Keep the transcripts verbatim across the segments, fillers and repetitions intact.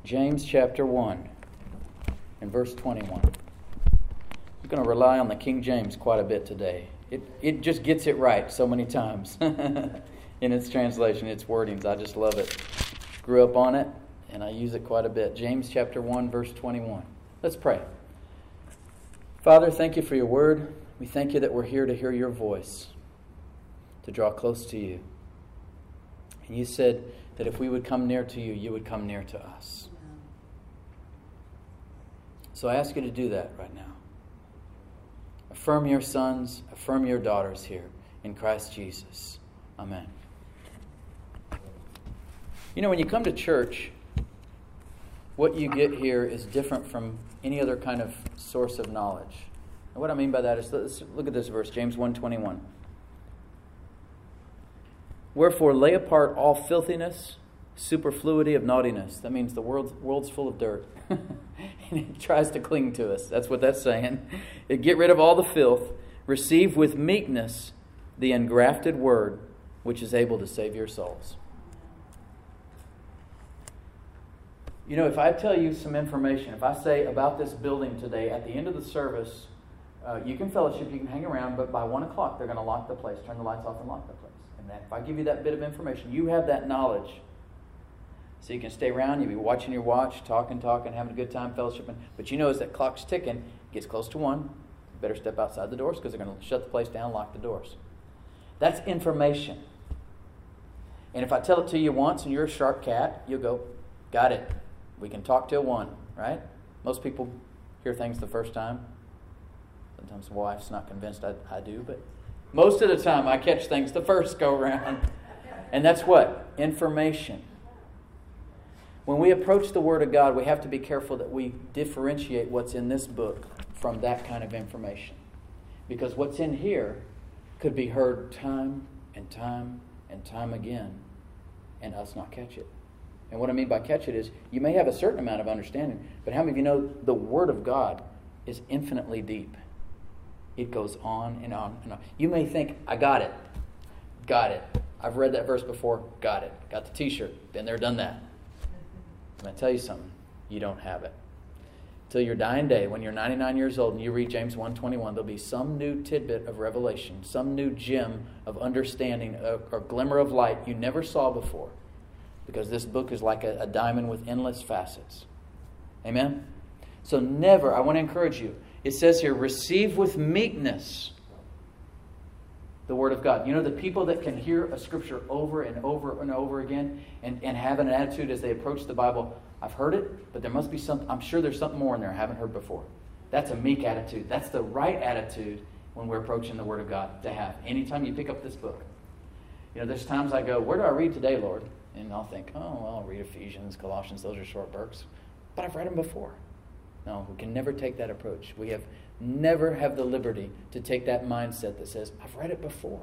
James chapter one and verse twenty-one. I'm going to rely on the King James quite a bit today. It it just gets it right so many times in its translation, its wordings. I just love it. Grew up on it, and I use it quite a bit. James chapter one, verse twenty-one. Let's pray. Father, thank you for your word. We thank you that we're here to hear your voice, to draw close to you. And you said that if we would come near to you, you would come near to us. So I ask you to do that right now. Affirm your sons, affirm your daughters here in Christ Jesus. Amen. You know, when you come to church, what you get here is different from any other kind of source of knowledge. And what I mean by that is, let's look at this verse, James one twenty-one. Wherefore lay apart all filthiness, superfluity of naughtiness. That means the world's, world's full of dirt. And it tries to cling to us. That's what that's saying. It, get rid of all the filth. Receive with meekness the engrafted word, which is able to save your souls. You know, if I tell you some information, if I say about this building today, at the end of the service, uh, you can fellowship, you can hang around, but by one o'clock they're going to lock the place, turn the lights off and lock the place. And that, if I give you that bit of information, you have that knowledge. So you can stay around, you'll be watching your watch, talking, talking, having a good time, fellowshipping. But you know as that clock's ticking, it gets close to one, you better step outside the doors because they're going to shut the place down, lock the doors. That's information. And if I tell it to you once and you're a sharp cat, you'll go, got it. We can talk till one, right? Most people hear things the first time. Sometimes the wife's not convinced I, I do, but most of the time I catch things the first go around. And that's what? Information. When we approach the Word of God, we have to be careful that we differentiate what's in this book from that kind of information. Because what's in here could be heard time and time and time again and us not catch it. And what I mean by catch it is, you may have a certain amount of understanding, but how many of you know the Word of God is infinitely deep? It goes on and on and on. You may think, I got it. Got it. I've read that verse before. Got it. Got the t-shirt. Been there, done that. I'm going to tell you something. You don't have it. Till your dying day, when you're ninety-nine years old and you read James one twenty-one, there'll be some new tidbit of revelation, some new gem of understanding, a, a glimmer of light you never saw before. Because this book is like a, a diamond with endless facets. Amen? So never, I want to encourage you. It says here, receive with meekness the Word of God. You know, the people that can hear a scripture over and over and over again and, and have an attitude as they approach the Bible, I've heard it, but there must be some, I'm sure there's something more in there I haven't heard before. That's a meek attitude. That's the right attitude when we're approaching the Word of God to have. Anytime you pick up this book. You know, there's times I go, where do I read today, Lord? And I'll think, oh, well, I'll read Ephesians, Colossians, those are short books. But I've read them before. No, we can never take that approach. We have never have the liberty to take that mindset that says, I've read it before.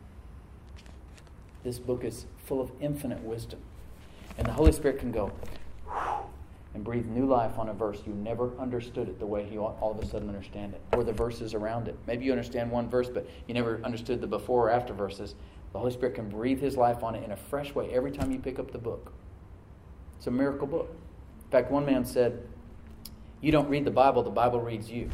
This book is full of infinite wisdom. And the Holy Spirit can go and breathe new life on a verse. You never understood it the way you all of a sudden understand it. Or the verses around it. Maybe you understand one verse, but you never understood the before or after verses. The Holy Spirit can breathe His life on it in a fresh way every time you pick up the book. It's a miracle book. In fact, one man said, you don't read the Bible, the Bible reads you.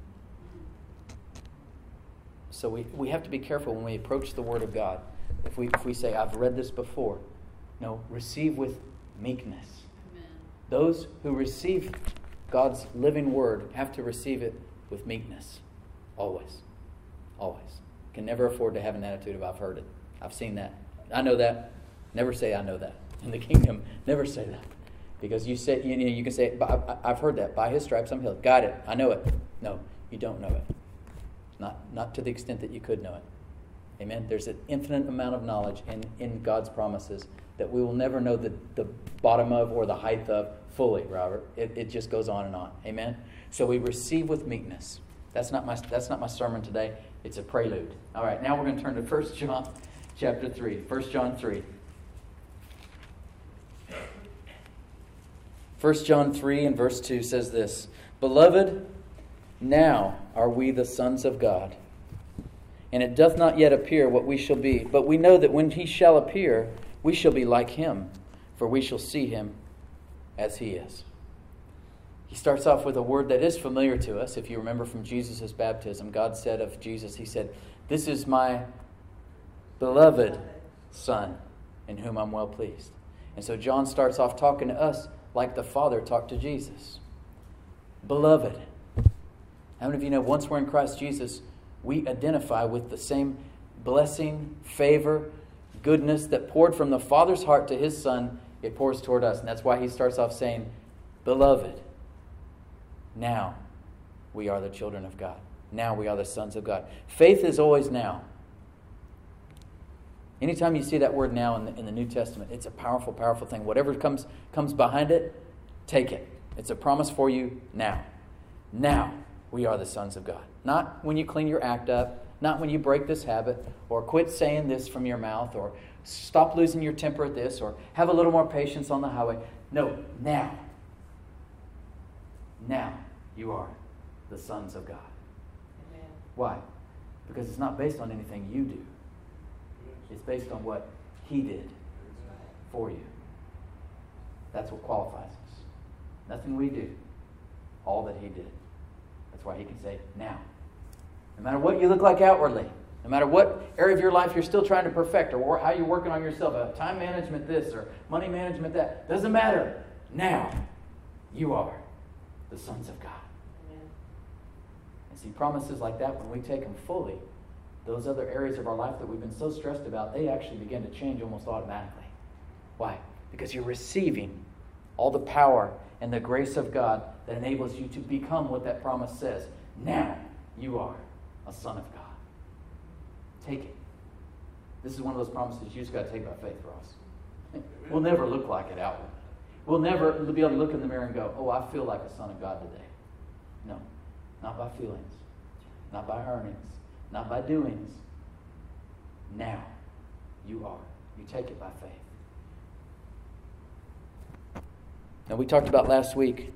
So we, we have to be careful when we approach the Word of God. If we if we say, I've read this before. No, receive with meekness. Amen. Those who receive God's living Word have to receive it with meekness. Always. Always. Can never afford to have an attitude of, I've heard it. I've seen that. I know that. Never say I know that. In the kingdom, never say that. Because you say you know you can say, I've heard that. By His stripes I'm healed. Got it. I know it. No, you don't know it. Not not to the extent that you could know it. Amen. There's an infinite amount of knowledge in, in God's promises that we will never know the, the bottom of or the height of fully, Robert. It it just goes on and on. Amen. So we receive with meekness. That's not my that's not my sermon today. It's a prelude. All right, now we're going to turn to First John chapter three. First John three. First John three and verse two says this, Beloved, now are we the sons of God, and it doth not yet appear what we shall be. But we know that when He shall appear, we shall be like Him, for we shall see Him as He is. He starts off with a word that is familiar to us. If you remember from Jesus' baptism, God said of Jesus, He said, "This is my beloved Son, in whom I'm well pleased." And so John starts off talking to us like the Father talked to Jesus. Beloved. How many of you know once we're in Christ Jesus, we identify with the same blessing, favor, goodness that poured from the Father's heart to His Son, it pours toward us. And that's why He starts off saying, "Beloved, now we are the children of God. Now we are the sons of God." Faith is always now. Anytime you see that word now in the, in the New Testament, it's a powerful, powerful thing. Whatever comes, comes behind it, take it. It's a promise for you now. Now we are the sons of God. Not when you clean your act up, not when you break this habit, or quit saying this from your mouth, or stop losing your temper at this, or have a little more patience on the highway. No, now. Now you are the sons of God. Amen. Why? Because it's not based on anything you do. It's based on what He did for you. That's what qualifies us. Nothing we do. All that He did. That's why He can say, now. No matter what you look like outwardly, no matter what area of your life you're still trying to perfect, or how you're working on yourself, uh, time management this, or money management that, doesn't matter. Now, you are the sons of God. Amen. And see, promises like that, when we take them fully, those other areas of our life that we've been so stressed about, they actually begin to change almost automatically. Why? Because you're receiving all the power and the grace of God that enables you to become what that promise says. Now you are a son of God. Take it. This is one of those promises you just got to take by faith, Ross. We'll never look like it outward. We'll never be able to look in the mirror and go, "Oh, I feel like a son of God today." No, not by feelings, not by earnings, not by doings. Now you are. You take it by faith. Now, we talked about last week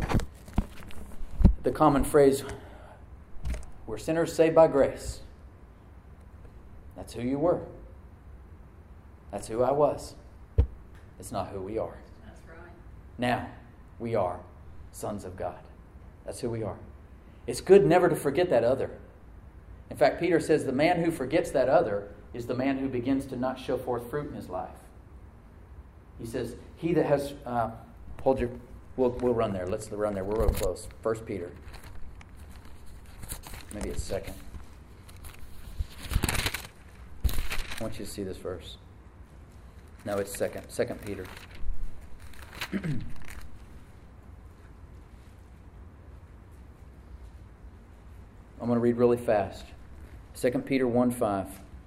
the common phrase, "We're sinners saved by grace." That's who you were. That's who I was. It's not who we are. That's right. Now we are sons of God. That's who we are. It's good never to forget that other. In fact, Peter says the man who forgets that other is the man who begins to not show forth fruit in his life. He says, he that has... Uh, hold your... We'll, we'll run there. Let's run there. We're real close. First Peter. Maybe it's second. I want you to see this verse. No, it's second. Second Peter. I'm going to read really fast. Second Peter one five.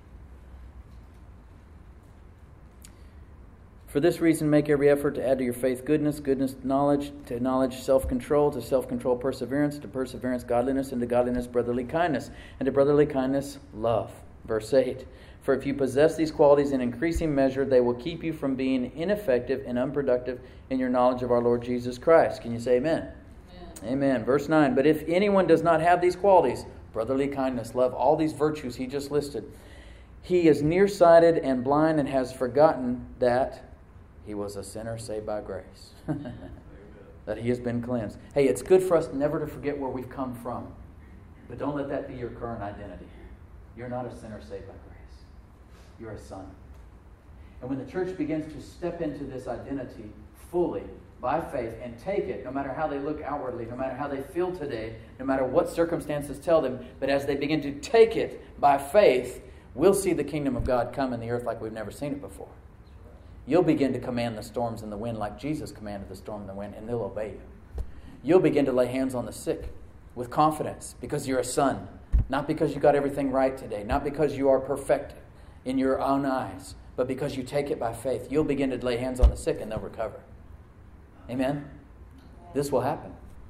For this reason, make every effort to add to your faith goodness, goodness knowledge, to knowledge self-control, to self-control perseverance, to perseverance godliness, and to godliness brotherly kindness, and to brotherly kindness love. Verse eight. For if you possess these qualities in increasing measure, they will keep you from being ineffective and unproductive in your knowledge of our Lord Jesus Christ. Can you say amen? Amen. Amen. Verse nine. But if anyone does not have these qualities, brotherly kindness, love, all these virtues he just listed, he is nearsighted and blind and has forgotten that he was a sinner saved by grace. That he has been cleansed. Hey, it's good for us never to forget where we've come from. But don't let that be your current identity. You're not a sinner saved by grace. You're a son. And when the church begins to step into this identity fully, by faith, and take it, no matter how they look outwardly, no matter how they feel today, no matter what circumstances tell them, but as they begin to take it by faith, we'll see the kingdom of God come in the earth like we've never seen it before. You'll begin to command the storms and the wind like Jesus commanded the storm and the wind, and they'll obey you. You'll begin to lay hands on the sick with confidence because you're a son, not because you got everything right today, not because you are perfect in your own eyes, but because you take it by faith. You'll begin to lay hands on the sick and they'll recover. Amen? This will happen.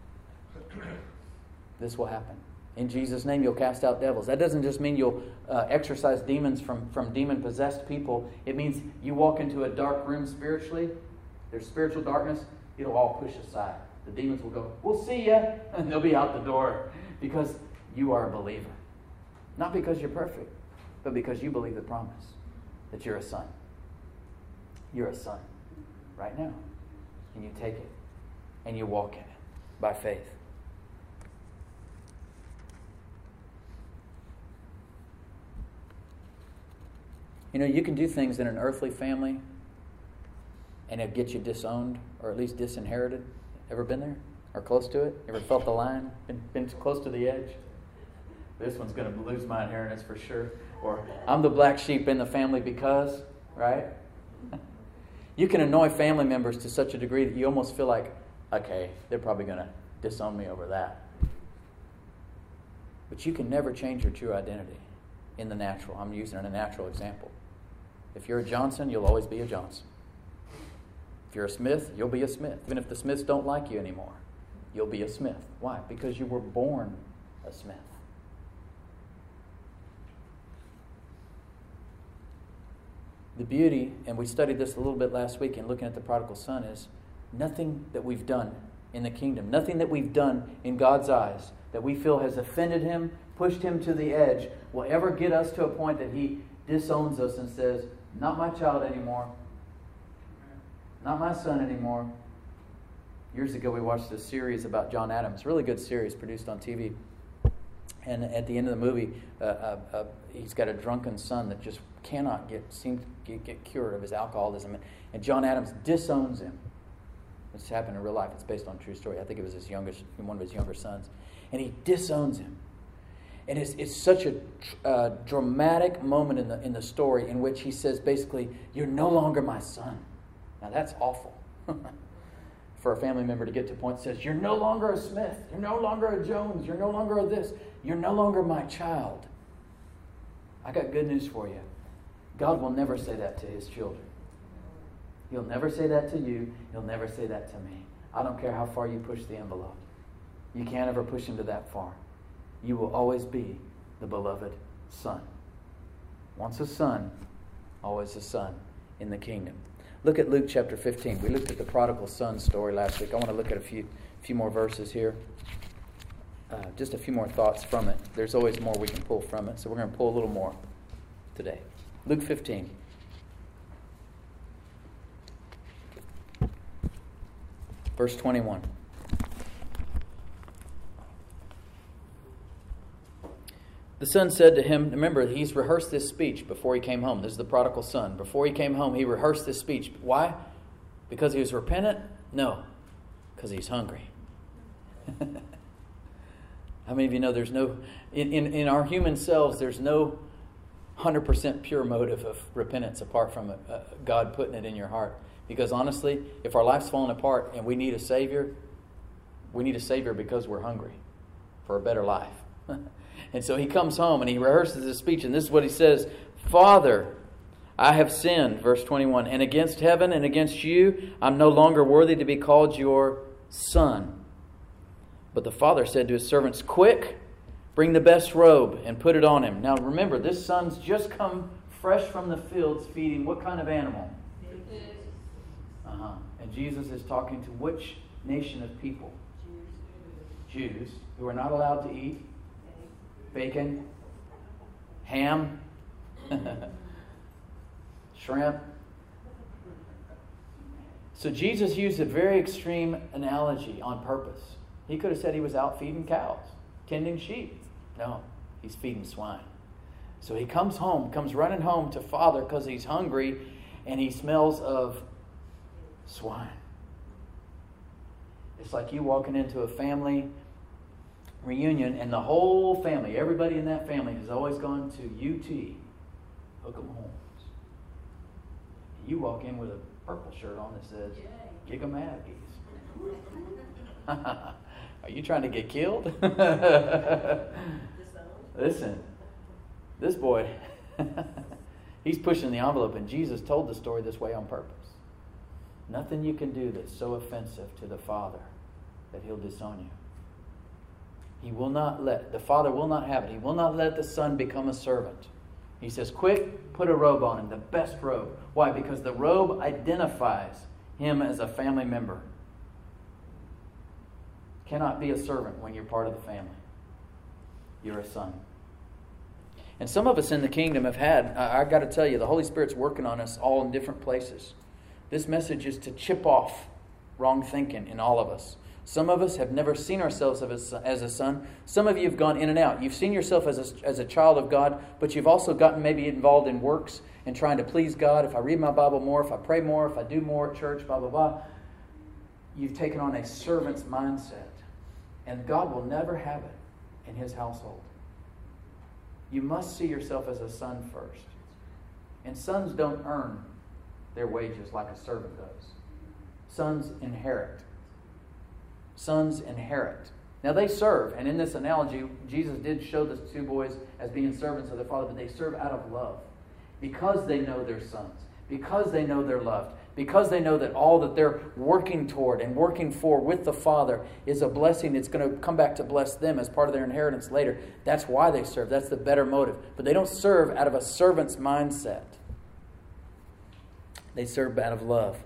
This will happen. In Jesus' name, you'll cast out devils. That doesn't just mean you'll uh, exorcise demons from, from demon-possessed people. It means you walk into a dark room spiritually. There's spiritual darkness. It'll all push aside. The demons will go, "We'll see ya," and they'll be out the door because you are a believer. Not because you're perfect, but because you believe the promise that you're a son. You're a son right now. and you take it and you walk in it by faith. You know, you can do things in an earthly family and it'll get you disowned or at least disinherited. Ever been there? Or close to it? Ever felt the line? Been, been close to the edge? This one's going to lose my inheritance for sure. Or I'm the black sheep in the family because, right? You can annoy family members to such a degree that you almost feel like, okay, they're probably going to disown me over that. But you can never change your true identity in the natural. I'm using a natural example. If you're a Johnson, you'll always be a Johnson. If you're a Smith, you'll be a Smith. Even if the Smiths don't like you anymore, you'll be a Smith. Why? Because you were born a Smith. The beauty, and we studied this a little bit last week in looking at the prodigal son, is nothing that we've done in the kingdom, nothing that we've done in God's eyes that we feel has offended him, pushed him to the edge, will ever get us to a point that he disowns us and says, not my child anymore, not my son anymore. Years ago we watched a series about John Adams, really good series produced on T V. And at the end of the movie, uh, uh, uh, he's got a drunken son that just cannot get seem to get, get cured of his alcoholism. And John Adams disowns him. This happened in real life. It's based on a true story. I think it was his youngest, one of his younger sons. And he disowns him. And it's, it's such a uh, dramatic moment in the in the story in which he says basically, you're no longer my son. Now that's awful. For a family member to get to a point that says, you're no longer a Smith, you're no longer a Jones, you're no longer a this, you're no longer my child. I got good news for you. God will never say that to his children. He'll never say that to you. He'll never say that to me. I don't care how far you push the envelope. You can't ever push him to that far. You will always be the beloved son. Once a son, always a son in the kingdom. Look at Luke chapter fifteen. We looked at the prodigal son story last week. I want to look at a few, few more verses here. Uh, just a few more thoughts from it. There's always more we can pull from it, so we're going to pull a little more today. Luke fifteen. Verse twenty-one. The son said to him, remember, he's rehearsed this speech before he came home. This is the prodigal son. Before he came home, he rehearsed this speech. Why? Because he was repentant? No, because he's hungry. How many of you know there's no, in, in, in our human selves, there's no one hundred percent pure motive of repentance apart from uh, God putting it in your heart. Because honestly, if our life's falling apart and we need a Savior, we need a Savior because we're hungry for a better life. And so he comes home and he rehearses his speech, and this is what he says: Father, I have sinned, verse twenty-one, and against heaven and against you, I'm no longer worthy to be called your son. But the father said to his servants, quick, bring the best robe and put it on him. Now remember, this son's just come fresh from the fields feeding what kind of animal? Uh-huh. And Jesus is talking to which nation of people? Jews. Jews, who are not allowed to eat bacon, ham, shrimp. So Jesus used a very extreme analogy on purpose. He could have said he was out feeding cows, tending sheep. No, he's feeding swine. So he comes home, comes running home to Father because he's hungry and he smells of swine. It's like you walking into a family reunion and the whole family, everybody in that family has always gone to U T, Hook'em Horns. You walk in with a purple shirt on that says, Gig 'em Aggies. Are you trying to get killed? Listen, this boy, he's pushing the envelope, and Jesus told the story this way on purpose. Nothing you can do that's so offensive to the Father that he'll disown you. He will not let, the Father will not have it. He will not let the Son become a servant. He says, quick, put a robe on him, the best robe. Why? Because the robe identifies him as a family member. Cannot be a servant when you're part of the family. You're a son. And some of us in the kingdom have had, I, I got to tell you, the Holy Spirit's working on us all in different places. This message is to chip off wrong thinking in all of us. Some of us have never seen ourselves as a, as a son. Some of you have gone in and out. You've seen yourself as a, as a child of God, but you've also gotten maybe involved in works and trying to please God. If I read my Bible more, if I pray more, if I do more at church, blah, blah, blah. You've taken on a servant's mindset. And God will never have it in His household. You must see yourself as a son first. And sons don't earn their wages like a servant does. Sons inherit. Sons inherit. Now they serve, and in this analogy, Jesus did show the two boys as being servants of their father, but they serve out of love. Because they know they're sons. Because they know they're loved. Because they know that all that they're working toward and working for with the Father is a blessing. It's going to come back to bless them as part of their inheritance later. That's why they serve. That's the better motive. But they don't serve out of a servant's mindset. They serve out of love.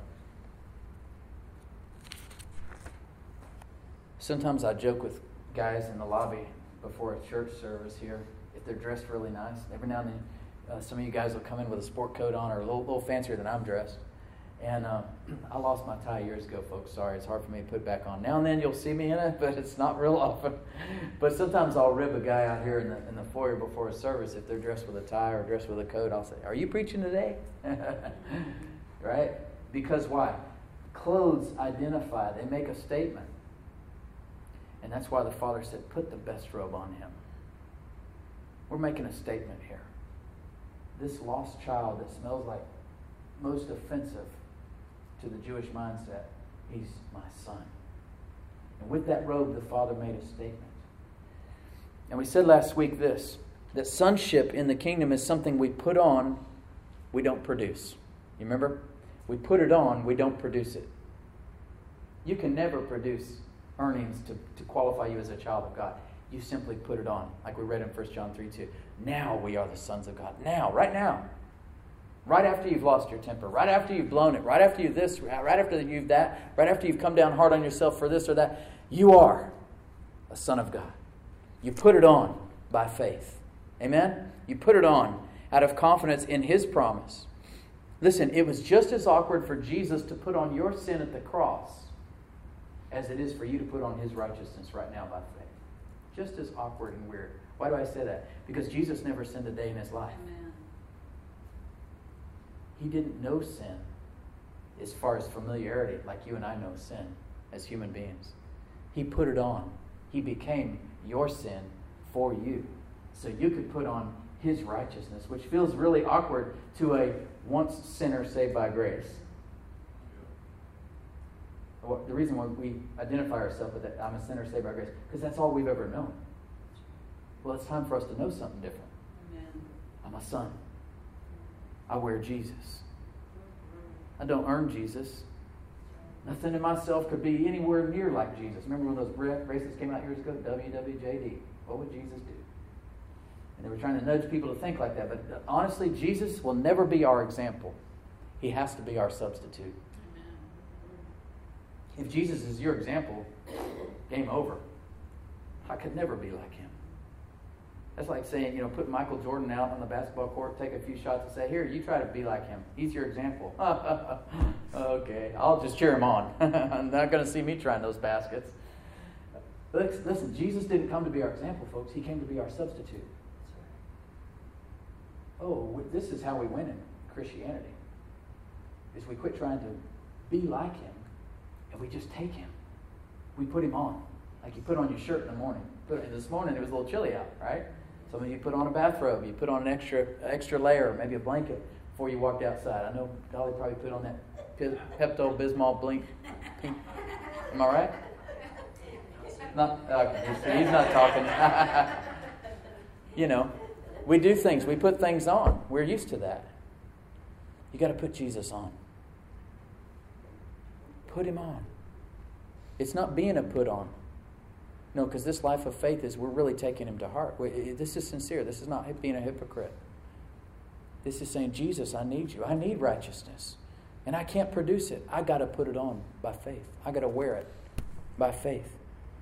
Sometimes I joke with guys in the lobby before a church service here, if they're dressed really nice. Every now and then, uh, some of you guys will come in with a sport coat on or a little, little fancier than I'm dressed. And uh, I lost my tie years ago, folks. Sorry, it's hard for me to put back on. Now and then you'll see me in it, but it's not real often. But sometimes I'll rib a guy out here in the in the foyer before a service. If they're dressed with a tie or dressed with a coat, I'll say, "Are you preaching today?" Right? Because why? Clothes identify. They make a statement. And that's why the Father said, put the best robe on him. We're making a statement here. This lost child that smells like most offensive to the Jewish mindset, he's my son. And with that robe, the Father made a statement. And we said last week this, that sonship in the kingdom is something we put on, we don't produce. You remember? We put it on, we don't produce it. You can never produce earnings to, to qualify you as a child of God. You simply put it on, like we read in First John three two. Now we are the sons of God. Now, right now. Right after you've lost your temper. Right after you've blown it. Right after you've this. Right after you've that. Right after you've come down hard on yourself for this or that. You are a son of God. You put it on by faith. Amen? You put it on out of confidence in His promise. Listen, it was just as awkward for Jesus to put on your sin at the cross as it is for you to put on His righteousness right now by faith. Just as awkward and weird. Why do I say that? Because Jesus never sinned a day in His life. Amen. He didn't know sin as far as familiarity, like you and I know sin as human beings. He put it on. He became your sin for you. So you could put on His righteousness, which feels really awkward to a once sinner saved by grace. The reason why we identify ourselves with that, I'm a sinner saved by grace, because that's all we've ever known. Well, it's time for us to know something different. Amen. I'm a son. I wear Jesus. I don't earn Jesus. Nothing in myself could be anywhere near like Jesus. Remember when those races came out years ago? W W J D. What would Jesus do? And they were trying to nudge people to think like that. But honestly, Jesus will never be our example. He has to be our substitute. If Jesus is your example, game over. I could never be like Him. That's like saying, you know, put Michael Jordan out on the basketball court, take a few shots and say, here, you try to be like him. He's your example. Okay, I'll just cheer him on. I'm not going to see me trying those baskets. Listen, Jesus didn't come to be our example, folks. He came to be our substitute. Oh, this is how we win in Christianity. Is we quit trying to be like Him. And we just take Him. We put Him on. Like you put on your shirt in the morning. Put it, this morning it was a little chilly out, right? Some of you put on a bathrobe. You put on an extra extra layer, maybe a blanket before you walked outside. I know Dolly probably put on that Pepto-Bismol blink. Pink. Am I right? Not, okay, he's not talking. You know, we do things. We put things on. We're used to that. You got to put Jesus on. Put Him on. It's not being a put on. No, because this life of faith is we're really taking Him to heart. We, this is sincere. This is not being a hypocrite. This is saying, Jesus, I need you. I need righteousness. And I can't produce it. I got to put it on by faith. I got to wear it by faith.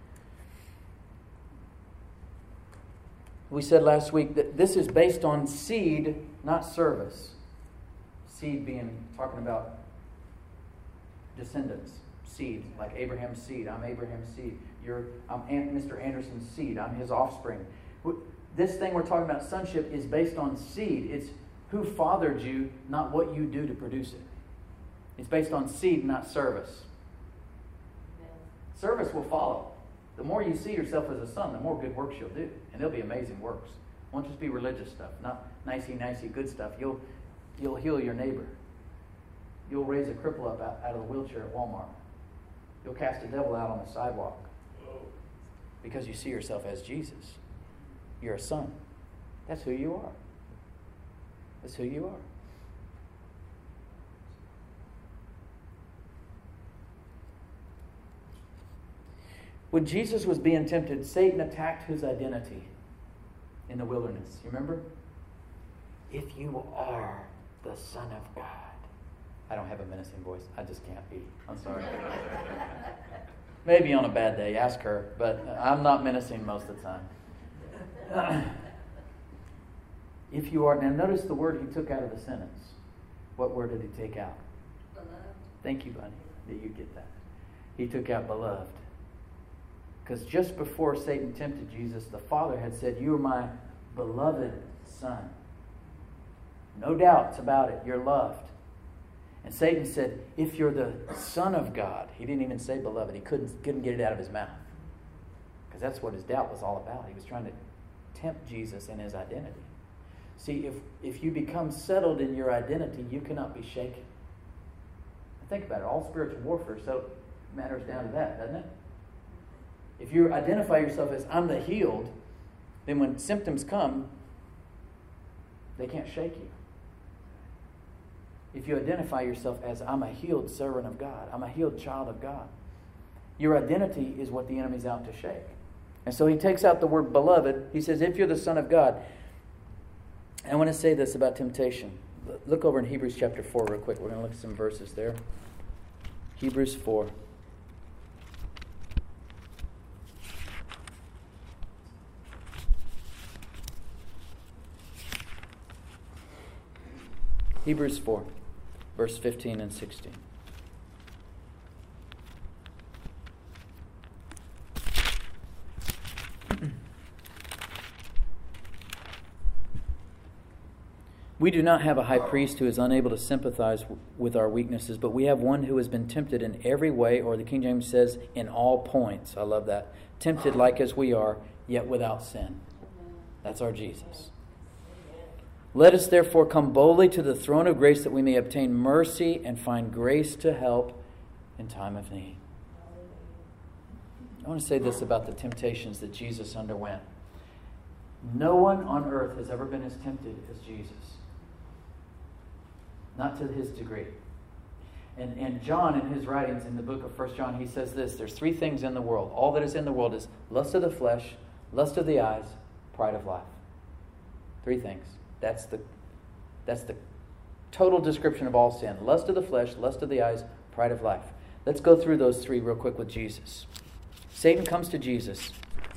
We said last week that this is based on seed, not service. Seed being, talking about descendants. seed, like Abraham's seed. I'm Abraham's seed. You're, I'm Mister Anderson's seed. I'm his offspring. This thing we're talking about, sonship, is based on seed. It's who fathered you, not what you do to produce it. It's based on seed, not service. Service will follow. The more you see yourself as a son, the more good works you'll do. And they'll be amazing works. It won't just be religious stuff, not nicey, nicey, good stuff. You'll, you'll heal your neighbor. You'll raise a cripple up out, out of a wheelchair at Walmart. You'll cast a devil out on the sidewalk. Because you see yourself as Jesus. You're a son. That's who you are. That's who you are. When Jesus was being tempted, Satan attacked his identity in the wilderness. You remember? If you are the Son of God. I don't have a menacing voice. I just can't be. I'm sorry. Maybe on a bad day, ask her, but I'm not menacing most of the time. If you are, now notice the word he took out of the sentence. What word did he take out? Beloved. Thank you, buddy, that you get that. He took out beloved. Because just before Satan tempted Jesus, the Father had said, you are my beloved Son. No doubts about it. You're loved. And Satan said, if you're the Son of God, he didn't even say beloved. He couldn't, couldn't get it out of his mouth. Because that's what his doubt was all about. He was trying to tempt Jesus in his identity. See, if, if you become settled in your identity, you cannot be shaken. Think about it. All spiritual warfare so matters down to that, doesn't it? If you identify yourself as I'm the healed, then when symptoms come, they can't shake you. If you identify yourself as I'm a healed servant of God, I'm a healed child of God, your identity is what the enemy's out to shake. And so he takes out the word beloved. He says, if you're the Son of God. I want to say this about temptation. Look over in Hebrews chapter four real quick. We're going to look at some verses there. Hebrews four. Hebrews four, verse fifteen and sixteen. We do not have a high priest who is unable to sympathize with our weaknesses, but we have one who has been tempted in every way, or the King James says, in all points. I love that. Tempted like as we are, yet without sin. That's our Jesus. Let us therefore come boldly to the throne of grace that we may obtain mercy and find grace to help in time of need. I want to say this about the temptations that Jesus underwent. No one on earth has ever been as tempted as Jesus. Not to his degree. And, and John, in his writings in the book of First John, he says this. There's three things in the world. All that is in the world is lust of the flesh, lust of the eyes, pride of life. Three things. That's the, that's the total description of all sin. Lust of the flesh, lust of the eyes, pride of life. Let's go through those three real quick with Jesus. Satan comes to Jesus.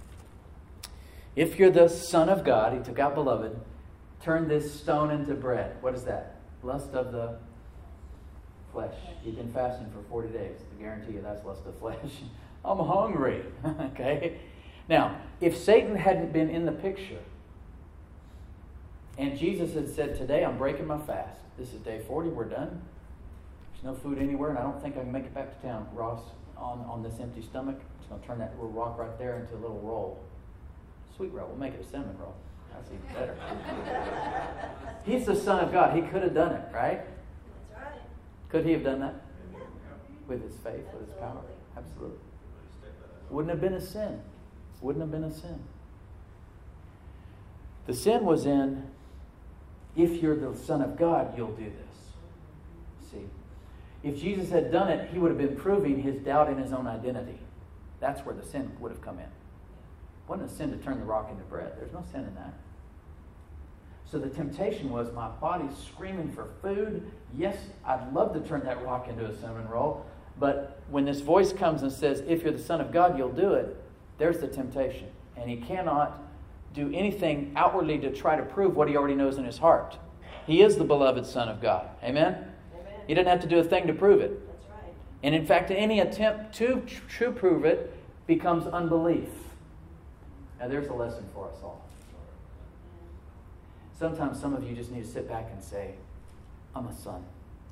If you're the Son of God, he took out beloved, turn this stone into bread. What is that? Lust of the flesh. You've been fasting for forty days. I guarantee you that's lust of flesh. I'm hungry. Okay? Now, if Satan hadn't been in the picture, and Jesus had said, today I'm breaking my fast. This is day forty, we're done. There's no food anywhere, and I don't think I can make it back to town. Ross, on, on this empty stomach, I'm just going to turn that little rock right there into a little roll. Sweet roll. We'll make it a cinnamon roll. That's even better. He's the Son of God. He could have done it, right? That's right. Could he have done that? With his faith, with his power. Absolutely. Wouldn't have been a sin. Wouldn't have been a sin. The sin was in, if you're the Son of God, you'll do this. See? If Jesus had done it, he would have been proving his doubt in his own identity. That's where the sin would have come in. It wasn't a sin to turn the rock into bread. There's no sin in that. So the temptation was, my body's screaming for food. Yes, I'd love to turn that rock into a cinnamon roll. But when this voice comes and says, if you're the Son of God, you'll do it, there's the temptation. And he cannot do anything outwardly to try to prove what he already knows in his heart. He is the beloved Son of God. Amen? Amen. He doesn't have to do a thing to prove it. That's right. And in fact, any attempt to to prove it becomes unbelief. Now there's a lesson for us all. Sometimes some of you just need to sit back and say, I'm a son.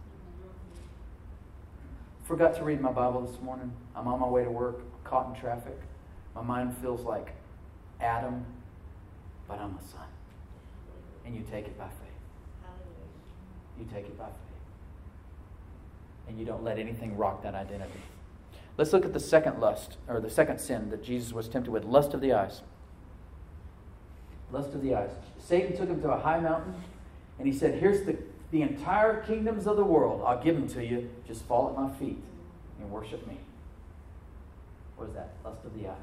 Forgot to read my Bible this morning. I'm on my way to work, caught in traffic. My mind feels like Adam, but I'm a son. And you take it by faith. You take it by faith. And you don't let anything rock that identity. Let's look at the second lust, or the second sin that Jesus was tempted with, lust of the eyes. Lust of the eyes. Satan took him to a high mountain, and he said, here's the, the entire kingdoms of the world. I'll give them to you. Just fall at my feet and worship me. What is that? Lust of the eyes.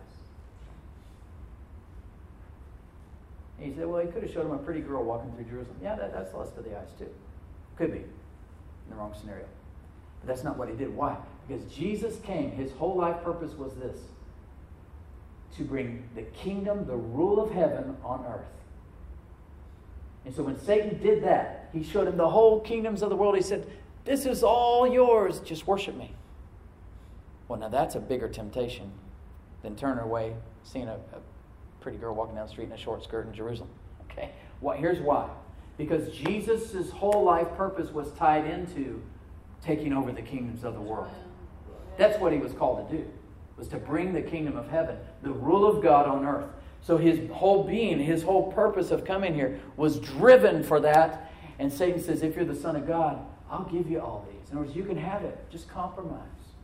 And he said, well, he could have showed him a pretty girl walking through Jerusalem. Yeah, that, that's lust of the eyes too. Could be. In the wrong scenario. But that's not what he did. Why? Because Jesus came. His whole life purpose was this. To bring the kingdom, the rule of heaven on earth. And so when Satan did that, he showed him the whole kingdoms of the world. He said, this is all yours. Just worship me. Well, now that's a bigger temptation than turning away, seeing a, a pretty girl walking down the street in a short skirt in Jerusalem. Okay? Well, here's why. Because Jesus' whole life purpose was tied into taking over the kingdoms of the world. That's what he was called to do. Was to bring the kingdom of heaven, the rule of God on earth. So his whole being, his whole purpose of coming here was driven for that. And Satan says, if you're the Son of God, I'll give you all these. In other words, you can have it. Just compromise.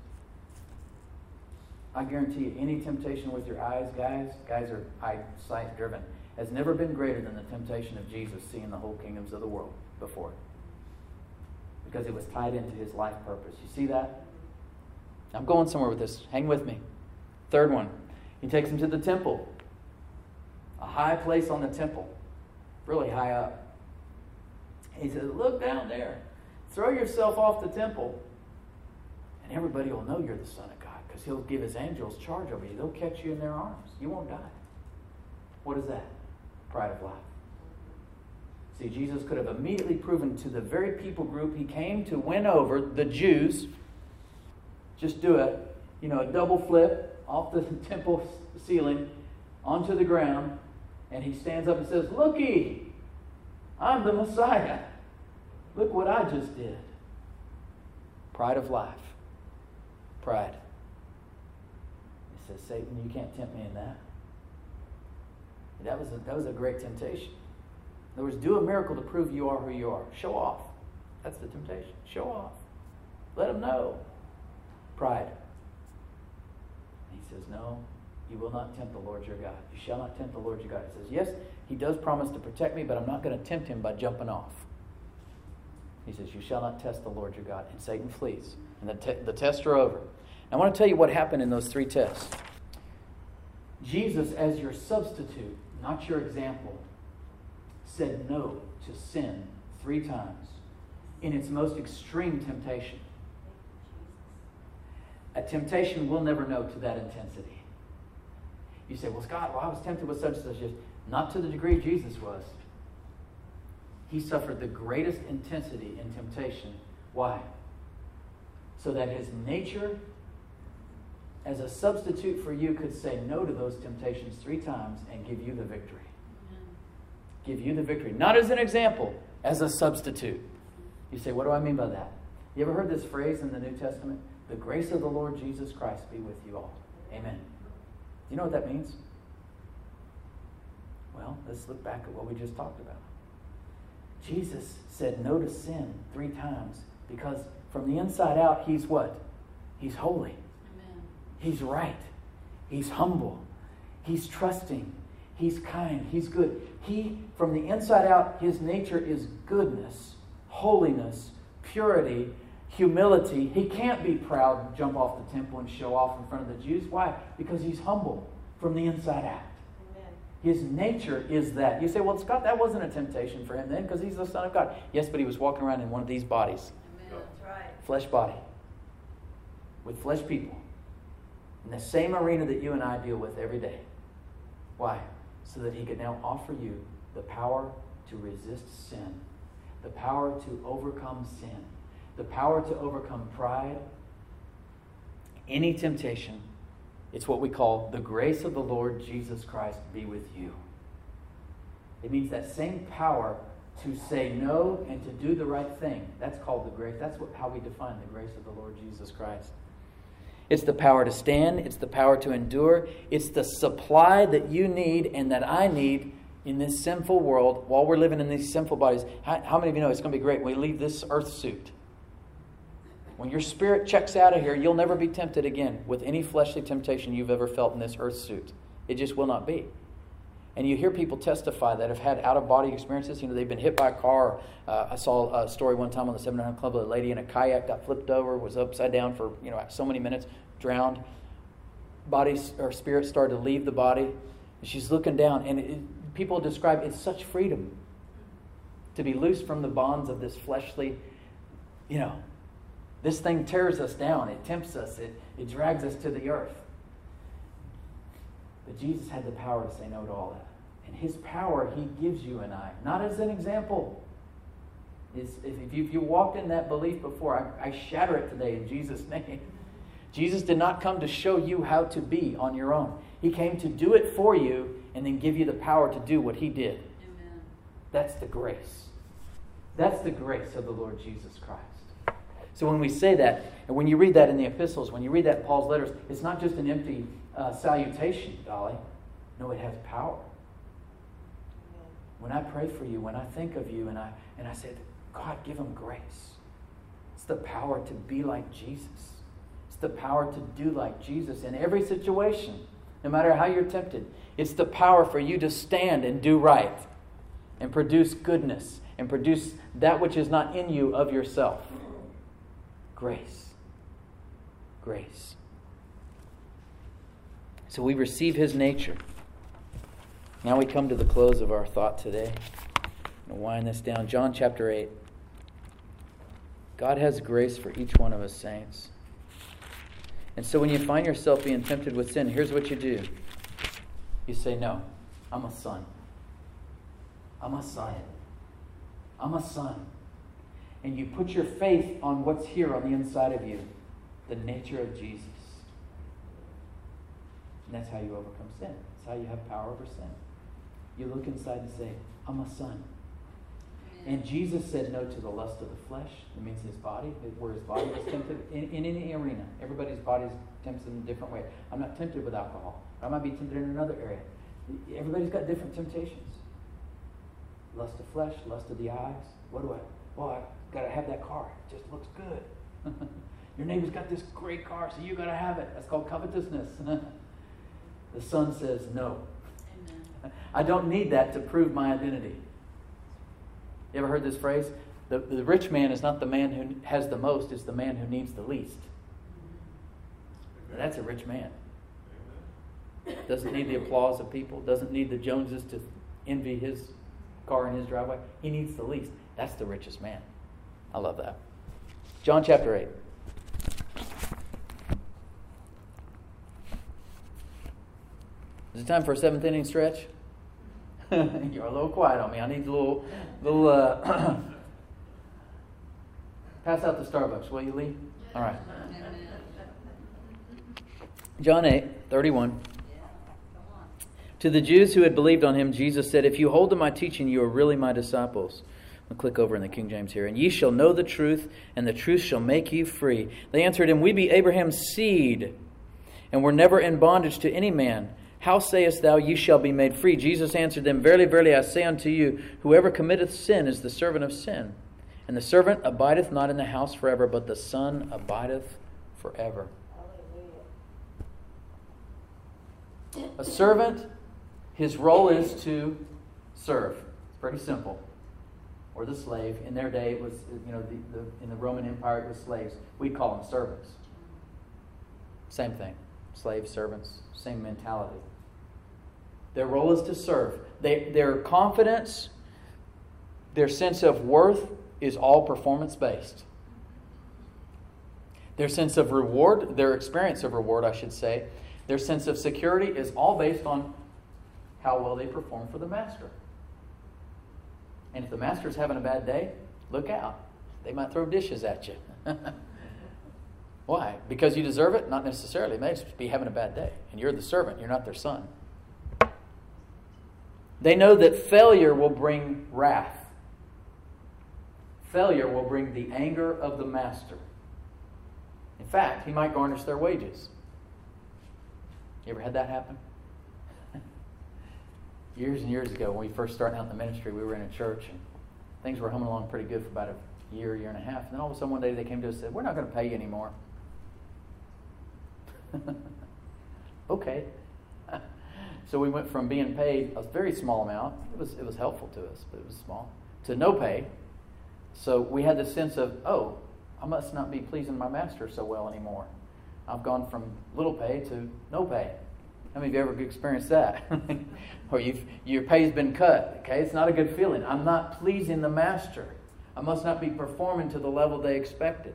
I guarantee you, any temptation with your eyes, guys, guys are eyesight driven, has never been greater than the temptation of Jesus seeing the whole kingdoms of the world before. Because it was tied into his life purpose. You see that? I'm going somewhere with this. Hang with me. Third one. He takes him to the temple. A high place on the temple. Really high up. He says, look down there. Throw yourself off the temple. And everybody will know you're the Son of God. Because he'll give his angels charge over you. They'll catch you in their arms. You won't die. What is that? Pride of life. See, Jesus could have immediately proven to the very people group he came to win over, the Jews, just do it, you know, a double flip off the temple ceiling onto the ground, and he stands up and says, looky, I'm the Messiah. Look what I just did. Pride of life. Pride. He says, Satan, you can't tempt me in that. That was a, that was a great temptation. In other words, do a miracle to prove you are who you are. Show off. That's the temptation. Show off. Let them know. Pride. He says, no, you will not tempt the Lord your God. You shall not tempt the Lord your God. He says, yes, he does promise to protect me, but I'm not going to tempt him by jumping off. He says, you shall not test the Lord your God. And Satan flees. And the, te- the tests are over. I want to tell you what happened in those three tests. Jesus, as your substitute, not your example, said no to sin three times in its most extreme temptation. A temptation we'll never know to that intensity. You say, well, Scott, well, I was tempted with such and such. Not to the degree Jesus was. He suffered the greatest intensity in temptation. Why? So that his nature, as a substitute for you, could say no to those temptations three times and give you the victory. Give you the victory. Not as an example, as a substitute. You say, what do I mean by that? You ever heard this phrase in the New Testament? The grace of the Lord Jesus Christ be with you all. Amen. You know what that means? Well, let's look back at what we just talked about. Jesus said no to sin three times because from the inside out, he's what? He's holy. Amen. He's right. He's humble. He's trusting. He's kind. He's good. He, from the inside out, his nature is goodness, holiness, purity, humility. He can't be proud and jump off the temple and show off in front of the Jews. Why? Because he's humble from the inside out. Amen. His nature is that. You say, well, Scott, that wasn't a temptation for him then because he's the Son of God. Yes, but he was walking around in one of these bodies. Amen. That's right. Flesh body. With flesh people. In the same arena that you and I deal with every day. Why? So that he could now offer you the power to resist sin. The power to overcome sin. The power to overcome pride. Any temptation, it's what we call the grace of the Lord Jesus Christ be with you. It means that same power to say no and to do the right thing. That's called the grace. That's what, how we define the grace of the Lord Jesus Christ. It's the power to stand. It's the power to endure. It's the supply that you need and that I need in this sinful world while we're living in these sinful bodies. How, how many of you know it's going to be great when we leave this earth suit? When your spirit checks out of here, you'll never be tempted again with any fleshly temptation you've ever felt in this earth suit. It just will not be. And you hear people testify that have had out-of-body experiences. You know, they've been hit by a car. Uh, I saw a story one time on the seven hundred Club of a lady in a kayak got flipped over, was upside down for, you know, so many minutes, drowned. Body or spirit started to leave the body. And she's looking down, and it, people describe it's such freedom to be loosed from the bonds of this fleshly, you know, this thing tears us down. It tempts us. It, it drags us to the earth. But Jesus had the power to say no to all that. And his power he gives you and I. Not as an example. It's, if, you, if you walked in that belief before, I, I shatter it today in Jesus' name. Jesus did not come to show you how to be on your own. He came to do it for you and then give you the power to do what he did. Amen. That's the grace. That's the grace of the Lord Jesus Christ. So when we say that, and when you read that in the epistles, when you read that in Paul's letters, it's not just an empty uh, salutation, Dolly. No, it has power. When I pray for you, when I think of you, and I and I say, God, give them grace. It's the power to be like Jesus. It's the power to do like Jesus in every situation, no matter how you're tempted. It's the power for you to stand and do right and produce goodness and produce that which is not in you of yourself. Grace. Grace. So we receive his nature. Now we come to the close of our thought today. I'm going to wind this down. John chapter eight. God has grace for each one of us, saints. And so when you find yourself being tempted with sin, here's what you do. You say, no, I'm a son. I'm a son. I'm a son. And you put your faith on what's here on the inside of you, the nature of Jesus. And that's how you overcome sin. That's how you have power over sin. You look inside and say, I'm a son. And Jesus said no to the lust of the flesh. It means his body, where his body was tempted. In, in any arena, everybody's body is tempted in a different way. I'm not tempted with alcohol. I might be tempted in another area. Everybody's got different temptations. Lust of flesh, lust of the eyes. What do I? Well, I got to have that car. It just looks good. Your neighbor's got this great car, so you got to have it. That's called covetousness. The Son says no. Amen. I don't need that to prove my identity. You ever heard this phrase? The, the rich man is not the man who has the most, it's the man who needs the least. That's a rich man. Doesn't need the applause of people, doesn't need the Joneses to envy his car in his driveway. He needs the least. That's the richest man. I love that. John chapter eight. Is it time for a seventh inning stretch? You're a little quiet on me. I need a little, little uh, pass out the Starbucks, will you, Lee? All right. John eight, thirty-one. To the Jews who had believed on him, Jesus said, if you hold to my teaching, you are really my disciples. I'll click over in the King James here. And ye shall know the truth, and the truth shall make you free. They answered him, we be Abraham's seed, and were never in bondage to any man. How sayest thou, ye shall be made free? Jesus answered them, verily, verily, I say unto you, whoever committeth sin is the servant of sin. And the servant abideth not in the house forever, but the Son abideth forever. A servant, his role is to serve. It's pretty simple. Or the slave. In their day, it was, you know, the, the, in the Roman Empire, it was slaves. We'd call them servants. Same thing. Slaves, servants, same mentality. Their role is to serve. They, their confidence, their sense of worth is all performance-based. Their sense of reward, their experience of reward, I should say, their sense of security is all based on how well they perform for the master. And if the master's having a bad day, look out. They might throw dishes at you. Why? Because you deserve it? Not necessarily. They may just be having a bad day. And you're the servant. You're not their son. They know that failure will bring wrath. Failure will bring the anger of the master. In fact, he might garnish their wages. You ever had that happen? Years and years ago, when we first started out in the ministry, we were in a church and things were humming along pretty good for about a year, year and a half. And then all of a sudden one day they came to us and said, we're not going to pay you anymore. Okay. So we went from being paid a very small amount, it was it was helpful to us, but it was small, to no pay. So we had this sense of, oh, I must not be pleasing my master so well anymore. I've gone from little pay to no pay. How many of you ever experienced that? Or you've, your pay's been cut. Okay, it's not a good feeling. I'm not pleasing the master. I must not be performing to the level they expected.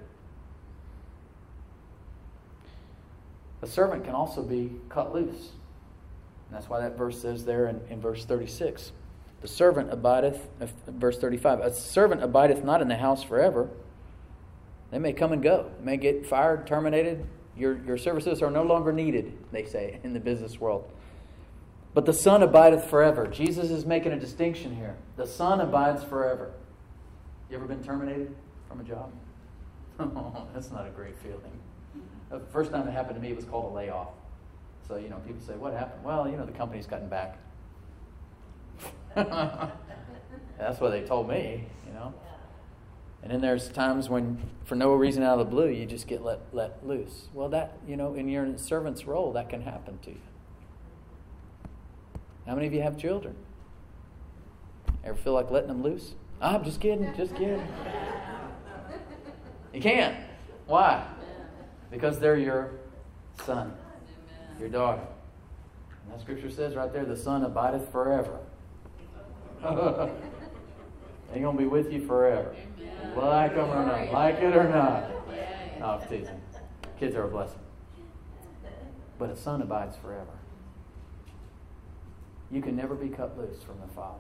A servant can also be cut loose. And that's why that verse says there in, in verse thirty-six. The servant abideth, uh, verse thirty-five, a servant abideth not in the house forever. They may come and go. They may get fired, terminated. Your, your services are no longer needed, they say, in the business world. But the Son abideth forever. Jesus is making a distinction here. The Son abides forever. You ever been terminated from a job? Oh, that's not a great feeling. The first time it happened to me, it was called a layoff. So, you know, people say, what happened? Well, you know, the company's cutting back. That's what they told me, you know. And then there's times when, for no reason out of the blue, you just get let, let loose. Well, that, you know, in your servant's role, that can happen to you. How many of you have children? Ever feel like letting them loose? Ah, I'm just kidding, just kidding. You can't. Why? Because they're your son, your daughter. And that scripture says right there, the Son abideth forever. They're going to be with you forever. Like them or not. Like it or not. No, I'm teasing. Kids are a blessing. But a son abides forever. You can never be cut loose from the Father.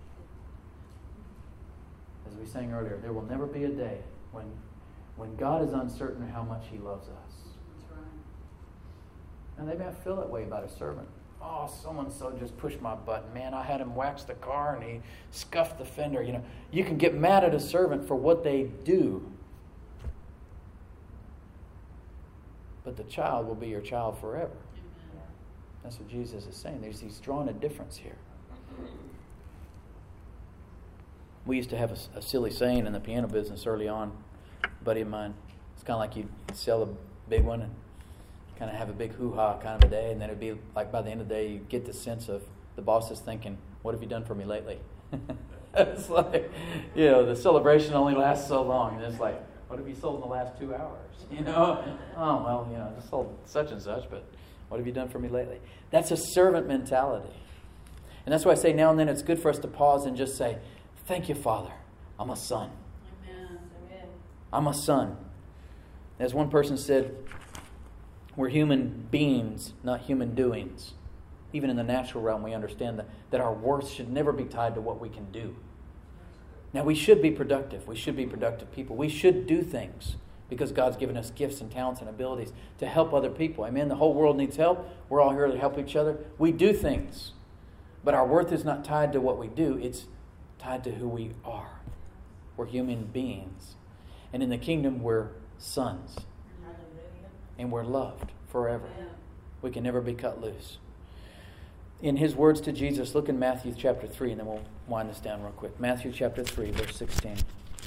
As we sang earlier, there will never be a day when, when God is uncertain how much He loves us. That's right. And they may feel that way about a servant. Oh, so-and-so just pushed my button. Man, I had him wax the car and he scuffed the fender. You know, you can get mad at a servant for what they do. But the child will be your child forever. Amen. That's what Jesus is saying. There's, he's drawing a difference here. We used to have a, a silly saying in the piano business early on. A buddy of mine, it's kind of like you'd sell a big one and kind of have a big hoo-ha kind of a day, and then it'd be like by the end of the day, you get the sense of the boss is thinking, what have you done for me lately? It's like, you know, the celebration only lasts so long, and it's like, what have you sold in the last two hours? You know? Oh, well, you know, I just sold such and such, but what have you done for me lately? That's a servant mentality. And that's why I say now and then it's good for us to pause and just say, thank you, Father, I'm a son. Amen. I'm a son. As one person said, we're human beings, not human doings. Even in the natural realm, we understand that, that our worth should never be tied to what we can do. Now, we should be productive. We should be productive people. We should do things because God's given us gifts and talents and abilities to help other people. Amen? The whole world needs help. We're all here to help each other. We do things. But our worth is not tied to what we do. It's tied to who we are. We're human beings. And in the kingdom, we're sons. And we're loved forever. We can never be cut loose. In his words to Jesus, look in Matthew chapter three, and then we'll wind this down real quick. Matthew chapter three, verse sixteen.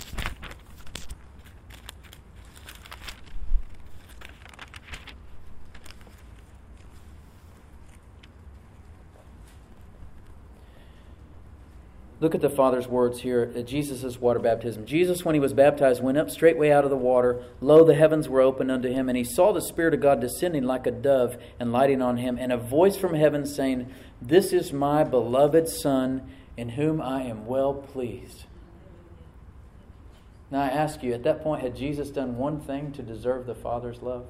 Look at the Father's words here at Jesus' water baptism. Jesus, when he was baptized, went up straightway out of the water. Lo, the heavens were opened unto him, and he saw the Spirit of God descending like a dove and lighting on him, and a voice from heaven saying, This is my beloved Son, in whom I am well pleased. Now I ask you, at that point, had Jesus done one thing to deserve the Father's love?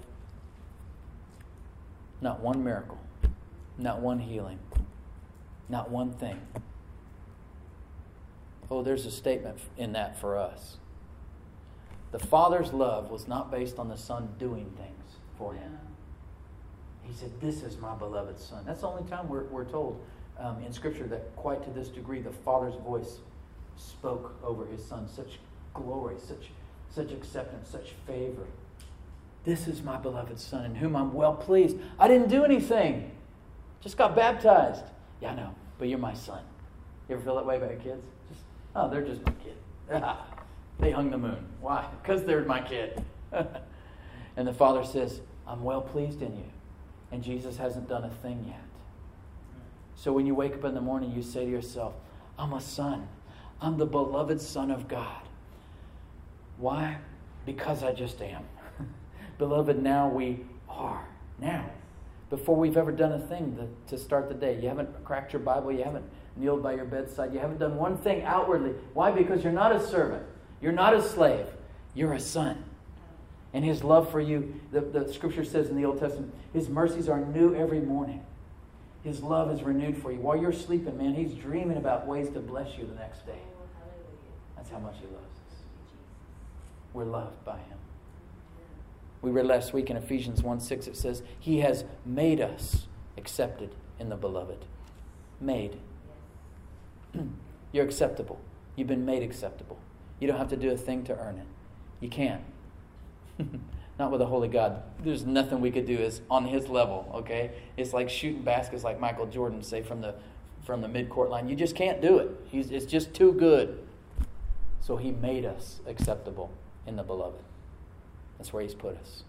Not one miracle. Not one healing. Not one thing. Oh, there's a statement in that for us. The Father's love was not based on the Son doing things for him. He said, this is my beloved Son. That's the only time we're, we're told um, in Scripture that quite to this degree the Father's voice spoke over his Son. Such glory, such, such acceptance, such favor. This is my beloved Son in whom I'm well pleased. I didn't do anything. Just got baptized. Yeah, I know, but you're my Son. You ever feel that way about your kids? Just, oh, they're just my kid. They hung the moon. Why? Because they're my kid. And the Father says, I'm well pleased in you. And Jesus hasn't done a thing yet. So when you wake up in the morning, you say to yourself, I'm a son. I'm the beloved Son of God. Why? Because I just am. Beloved, now we are. Now. Before we've ever done a thing to, to start the day. You haven't cracked your Bible. You haven't kneeled by your bedside. You haven't done one thing outwardly. Why? Because you're not a servant. You're not a slave. You're a son. And his love for you, the, the Scripture says in the Old Testament, his mercies are new every morning. His love is renewed for you. While you're sleeping, man, he's dreaming about ways to bless you the next day. That's how much he loves us. We're loved by him. We read last week in Ephesians one six, it says, he has made us accepted in the beloved. Made. You're acceptable. You've been made acceptable. You don't have to do a thing to earn it. You can't. Not with a holy God. There's nothing we could do is on his level, okay? It's like shooting baskets like Michael Jordan, say, from the from the mid-court line. You just can't do it. He's, it's just too good. So he made us acceptable in the beloved. That's where he's put us.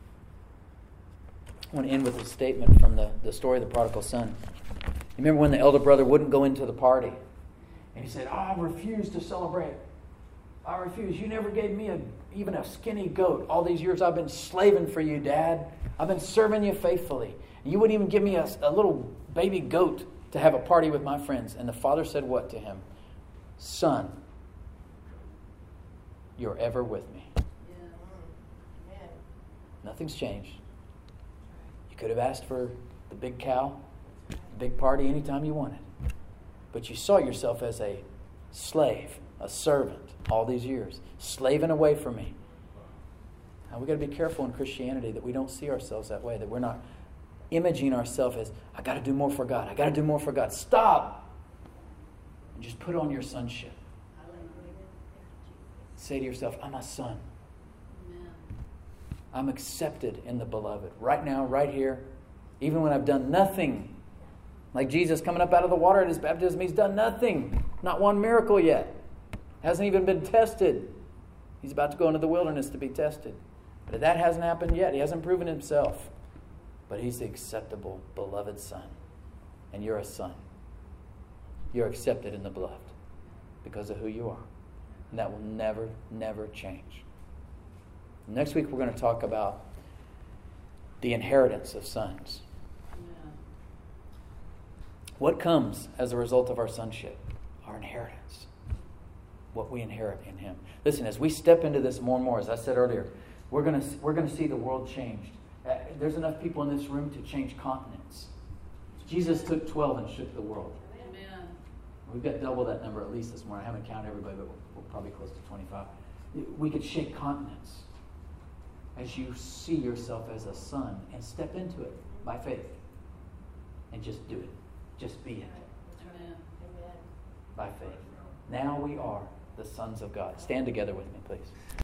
I want to end with a statement from the, the story of the prodigal son. You remember when the elder brother wouldn't go into the party? And he said, oh, I refuse to celebrate. I refuse. You never gave me a, even a skinny goat. All these years I've been slaving for you, Dad. I've been serving you faithfully. You wouldn't even give me a, a little baby goat to have a party with my friends. And the father said what to him? Son, you're ever with me. Yeah. Nothing's changed. You could have asked for the big cow, the big party anytime you wanted. But you saw yourself as a slave, a servant, all these years, slaving away from me. Now we've got to be careful in Christianity that we don't see ourselves that way, that we're not imaging ourselves as, I got to do more for God. I got to do more for God. Stop! And just put on your sonship. Say to yourself, I'm a son. I'm accepted in the beloved. Right now, right here, even when I've done nothing. Like Jesus coming up out of the water at his baptism, he's done nothing. Not one miracle yet. Hasn't even been tested. He's about to go into the wilderness to be tested. But that hasn't happened yet. He hasn't proven himself. But he's the acceptable, beloved son. And you're a son. You're accepted in the beloved because of who you are. And that will never, never change. Next week we're going to talk about the inheritance of sons. What comes as a result of our sonship? Our inheritance. What we inherit in him. Listen, as we step into this more and more, as I said earlier, we're going to we're going to see the world changed. Uh, there's enough people in this room to change continents. Jesus took twelve and shook the world. Amen. We've got double that number at least this morning. I haven't counted everybody, but we're probably close to twenty-five. We could shake continents as you see yourself as a son and step into it by faith. And just do it. Just be it. Amen. By faith. Now we are the sons of God. Stand together with me, please.